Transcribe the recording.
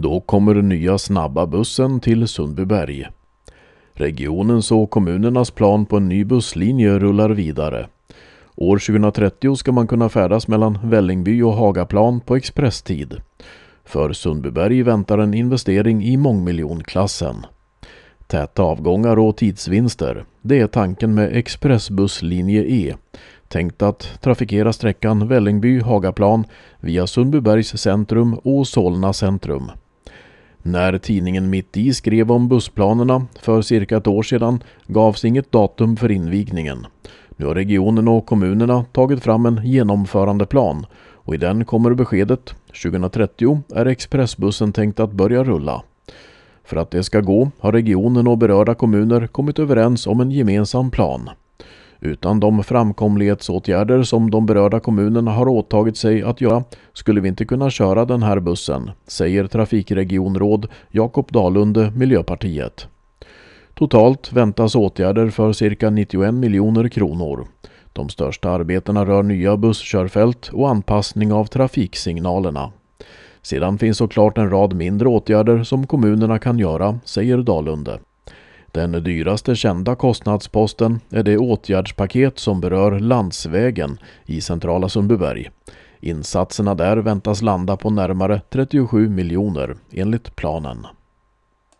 Då kommer den nya snabba bussen till Sundbyberg. Regionens och kommunernas plan på en ny busslinje rullar vidare. År 2030 ska man kunna färdas mellan Vällingby och Hagaplan på expresstid. För Sundbyberg väntar en investering i mångmiljonklassen. Täta avgångar och tidsvinster, det är tanken med expressbusslinje E. Tänkt att trafikera sträckan Vällingby-Hagaplan via Sundbybergs centrum och Solna centrum. När tidningen Mitt i skrev om bussplanerna för cirka ett år sedan gavs inget datum för invigningen. Nu har regionen och kommunerna tagit fram en genomförandeplan och i den kommer beskedet 2030 är expressbussen tänkt att börja rulla. För att det ska gå har regionen och berörda kommuner kommit överens om en gemensam plan. Utan de framkomlighetsåtgärder som de berörda kommunerna har åtagit sig att göra skulle vi inte kunna köra den här bussen, säger trafikregionråd Jakob Dalunde, Miljöpartiet. Totalt väntas åtgärder för cirka 91 miljoner kronor. De största arbetena rör nya busskörfält och anpassning av trafiksignalerna. Sedan finns såklart en rad mindre åtgärder som kommunerna kan göra, säger Dalunde. Den dyraste kända kostnadsposten är det åtgärdspaket som berör landsvägen i centrala Sundbyberg. Insatserna där väntas landa på närmare 37 miljoner enligt planen.